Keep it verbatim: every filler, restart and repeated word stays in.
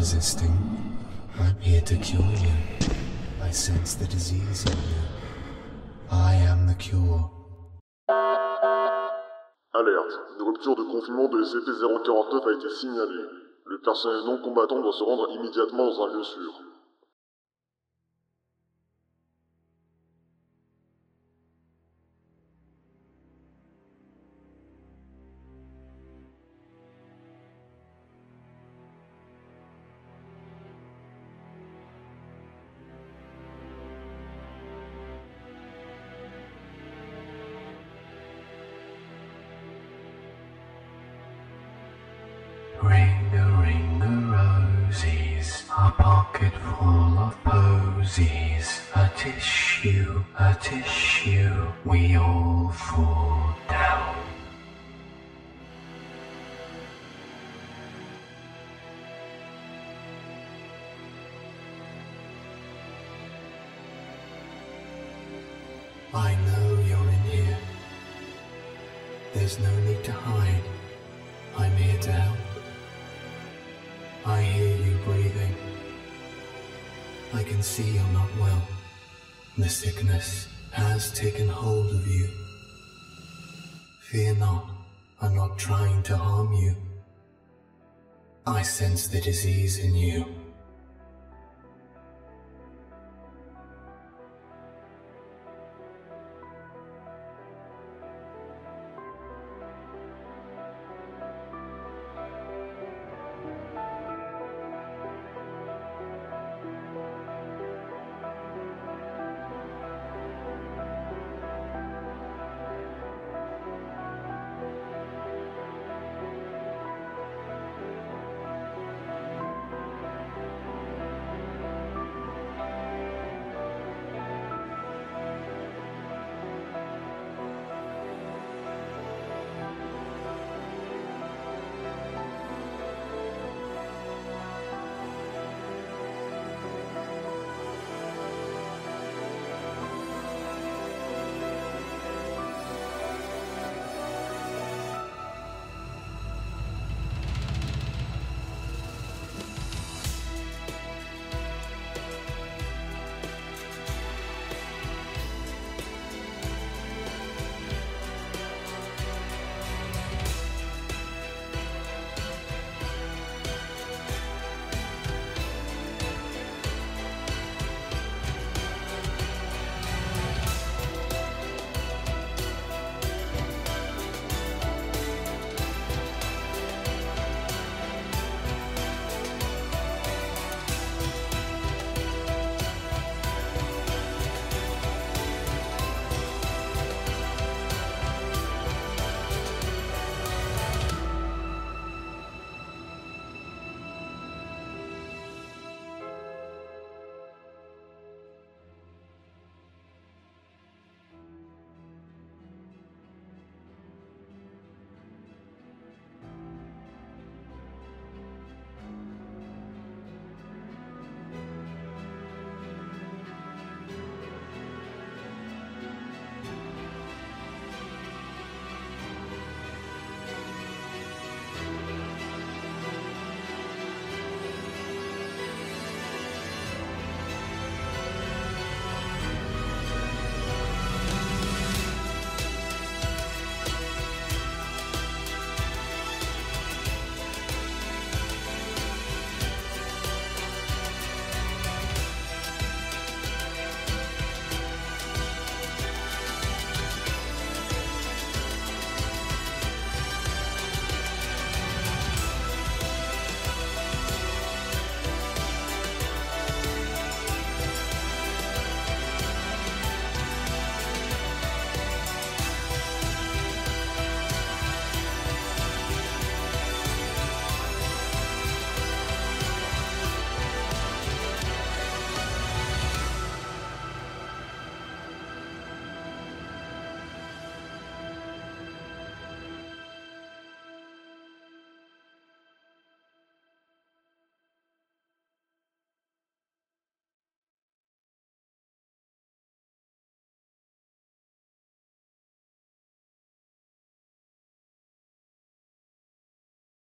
resisting. I'm here to cure you. I sense the disease in you. I am the cure. Alerte. Une rupture de confinement de S C P zéro quarante-neuf a été signalée. Le personnel non combattant doit se rendre immédiatement dans un lieu sûr. Ring-a-ring-a-rosies, a pocket full of posies, a tissue, a tissue, we all fall down. I know you're in here. There's no need to hide. I'm here to help. I hear you breathing. I can see you're not well. The sickness has taken hold of you. Fear not, I'm not trying to harm you. I sense the disease in you.